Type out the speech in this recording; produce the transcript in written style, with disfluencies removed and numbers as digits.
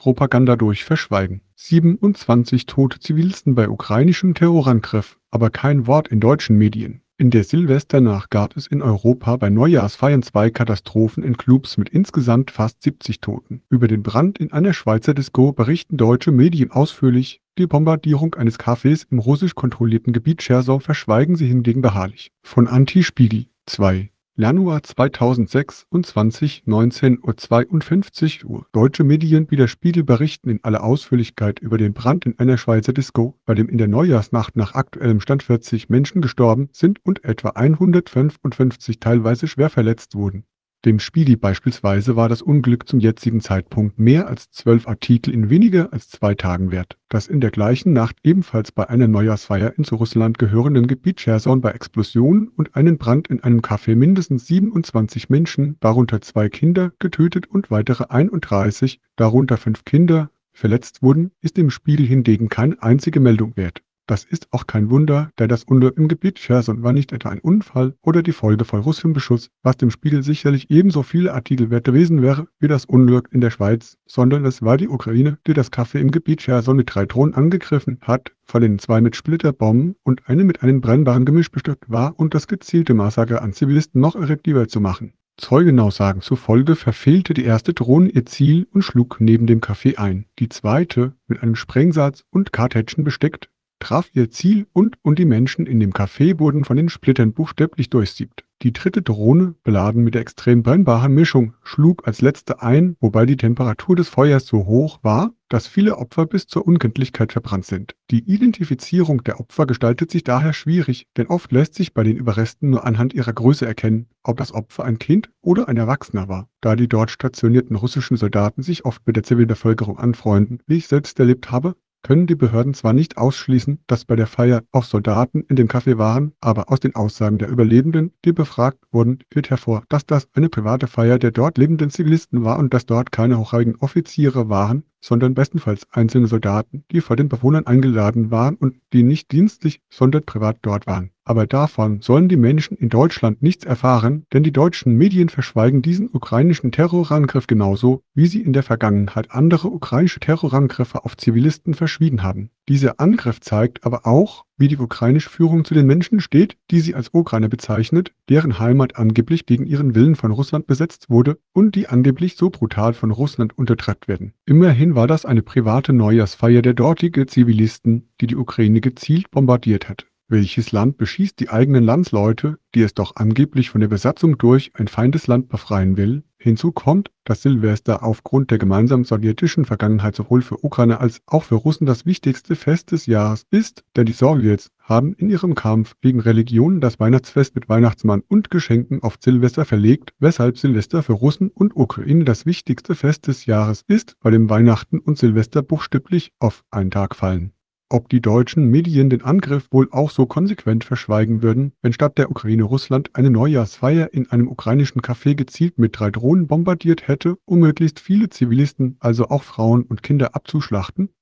Propaganda durch Verschweigen. 27 tote Zivilisten bei ukrainischem Terrorangriff, aber kein Wort in deutschen Medien. In der Silvesternacht gab es in Europa bei Neujahrsfeiern 2 Katastrophen in Clubs mit insgesamt fast 70 Toten. Über den Brand in einer Schweizer Disco berichten deutsche Medien ausführlich. Die Bombardierung eines Cafés im russisch kontrollierten Gebiet Chersow verschweigen sie hingegen beharrlich. Von Anti-Spiegel 2. Januar 2026, 19:52 Uhr. Deutsche Medien wie der Spiegel berichten in aller Ausführlichkeit über den Brand in einer Schweizer Disco, bei dem in der Neujahrsnacht nach aktuellem Stand 40 Menschen gestorben sind und etwa 155 teilweise schwer verletzt wurden. Dem Spiegel beispielsweise war das Unglück zum jetzigen Zeitpunkt mehr als 12 Artikel in weniger als 2 Tagen wert. Das in der gleichen Nacht ebenfalls bei einer Neujahrsfeier ins Russland gehörenden Gebiet Cherson bei Explosionen und einem Brand in einem Café mindestens 27 Menschen, darunter 2 Kinder, getötet und weitere 31, darunter 5 Kinder, verletzt wurden, ist dem Spiegel hingegen keine einzige Meldung wert. Das ist auch kein Wunder, da das Unglück im Gebiet Cherson war nicht etwa ein Unfall oder die Folge von russischem Beschuss, was dem Spiegel sicherlich ebenso viele Artikel wert gewesen wäre wie das Unglück in der Schweiz, sondern es war die Ukraine, die das Café im Gebiet Cherson mit 3 Drohnen angegriffen hat, von denen 2 mit Splitterbomben und eine mit einem brennbaren Gemisch bestückt war, und das gezielte Massaker an Zivilisten noch effektiver zu machen. Zeugenaussagen zufolge verfehlte die erste Drohne ihr Ziel und schlug neben dem Café ein. Die zweite, mit einem Sprengsatz und Kartätschen besteckt, traf ihr Ziel und die Menschen in dem Café wurden von den Splittern buchstäblich durchsiebt. Die dritte Drohne, beladen mit der extrem brennbaren Mischung, schlug als letzte ein, wobei die Temperatur des Feuers so hoch war, dass viele Opfer bis zur Unkenntlichkeit verbrannt sind. Die Identifizierung der Opfer gestaltet sich daher schwierig, denn oft lässt sich bei den Überresten nur anhand ihrer Größe erkennen, ob das Opfer ein Kind oder ein Erwachsener war. Da die dort stationierten russischen Soldaten sich oft mit der Zivilbevölkerung anfreunden, wie ich selbst erlebt habe, können die Behörden zwar nicht ausschließen, dass bei der Feier auch Soldaten in dem Café waren, aber aus den Aussagen der Überlebenden, die befragt wurden, geht hervor, dass das eine private Feier der dort lebenden Zivilisten war und dass dort keine hochrangigen Offiziere waren, sondern bestenfalls einzelne Soldaten, die vor den Bewohnern eingeladen waren und die nicht dienstlich, sondern privat dort waren. Aber davon sollen die Menschen in Deutschland nichts erfahren, denn die deutschen Medien verschweigen diesen ukrainischen Terrorangriff genauso, wie sie in der Vergangenheit andere ukrainische Terrorangriffe auf Zivilisten verschwiegen haben. Dieser Angriff zeigt aber auch, wie die ukrainische Führung zu den Menschen steht, die sie als Ukrainer bezeichnet, deren Heimat angeblich gegen ihren Willen von Russland besetzt wurde und die angeblich so brutal von Russland unterdrückt werden. Immerhin war das eine private Neujahrsfeier der dortigen Zivilisten, die die Ukraine gezielt bombardiert hat. Welches Land beschießt die eigenen Landsleute, die es doch angeblich von der Besatzung durch ein Feindesland befreien will? Hinzu kommt, dass Silvester aufgrund der gemeinsamen sowjetischen Vergangenheit sowohl für Ukrainer als auch für Russen das wichtigste Fest des Jahres ist, denn die Sowjets haben in ihrem Kampf gegen Religion das Weihnachtsfest mit Weihnachtsmann und Geschenken auf Silvester verlegt, weshalb Silvester für Russen und Ukraine das wichtigste Fest des Jahres ist, bei dem Weihnachten und Silvester buchstäblich auf einen Tag fallen. Ob die deutschen Medien den Angriff wohl auch so konsequent verschweigen würden, wenn statt der Ukraine Russland eine Neujahrsfeier in einem ukrainischen Café gezielt mit 3 Drohnen bombardiert hätte, um möglichst viele Zivilisten, also auch Frauen und Kinder, abzuschlachten?